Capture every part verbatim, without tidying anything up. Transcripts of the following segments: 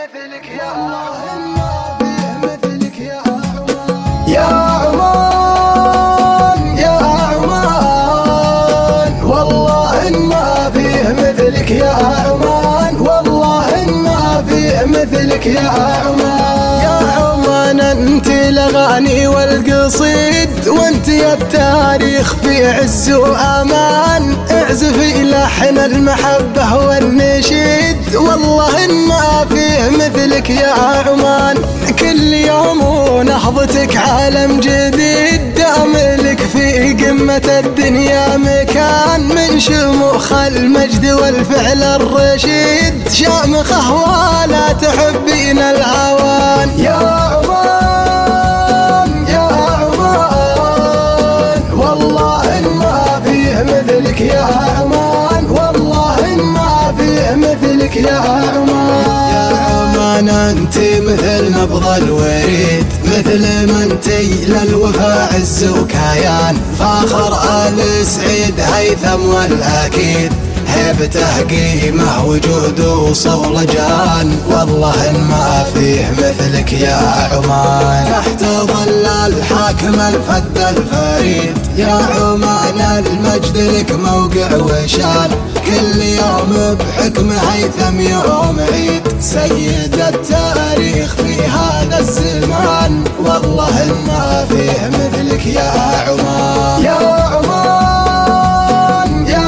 مثلك يا عمان، ما فيه مثلك يا عمان. يا عمان يا عمان، والله إن ما فيه مثلك يا عمان، والله إن ما فيه مثلك يا عمان. يا عمان انت الاغاني والقصيد، وانت يا التاريخ في عز وامان. اعزفي لحن المحبة والنشيد، والله إن ما فيه مثلك يا عمان. كل يوم ونهضتك عالم جديد، دام لك في قمة الدنيا مكان. من شموخ المجد والفعل الرشيد، شامخة ولا تحبين الهوان. يا عمان يا عمان، والله إن ما فيه مثلك يا عمان، والله إن ما فيه مثلك يا عمان. يا عمان انت مثل نبض الوريد، مثل ما انتي للوفا عز وكيان. فاخر آل سعيد هيثم والأكيد، هيبته قيمة وجود وصولجان. والله إن ما فيه مثلك يا عمان. تحت ظل الحاكم الفذ الفريد، يا عمان المجد لك موقع وشان. كل يوم بحكم هيثم يوم عيد، سيد التاريخ في هذا الزمان. والله إن ما فيه مثلك يا عمان. يا عمان يا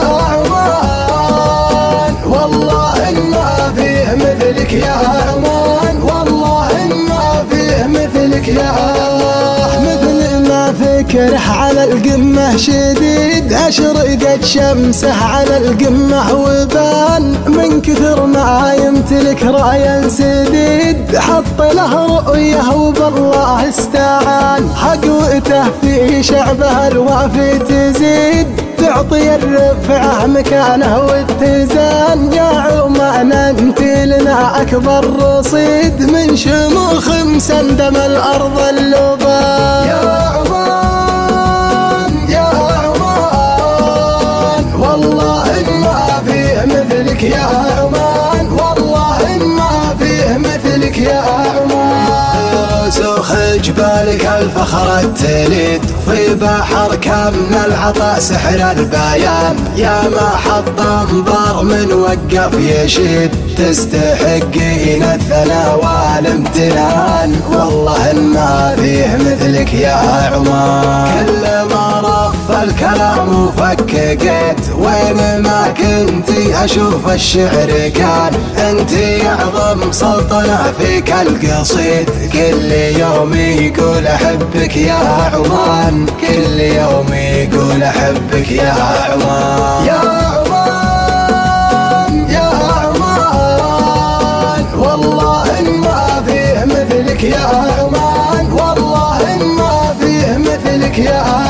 عمان، والله إن ما فيه مثلك يا عمان، والله إن ما فيه مثلك يا عمان. مثل ما فكره على القمة شديد، أشرقت شمسه على القمة وبان. من كثر ما يمتلك رايا سديد، حط له رؤيه وبالله استعان. حقوته في شعبه الوافي تزيد، تعطي الرفعة مكانه واتزان. يا عمان انت لنا أكبر رصيد، من شموخ مسندم الأرض اللبان. يا عمان يا عمان، والله إن ما فيه مثلك يا عمان، والله إن ما فيه مثلك يا عمان. سوخ جبالك الفخر التليد، في بحر كم العطاء سحر البيان. يا ما حط انظار من وقف يشيد، تستحقين الثناء والامتنان. والله إن ما فيه مثلك يا عمان. كل ما رف الكلام وفككت، وين ما كنتي أشوف الشعر كان. انتي أعظم سلطنة فيك القصيد، كل يوم يقول أحبك يا عمان، كل يوم يقول أحبك يا عمان. يا عمان يا عمان، والله إن ما فيه مثلك يا عمان، والله إن ما فيه مثلك يا عمان.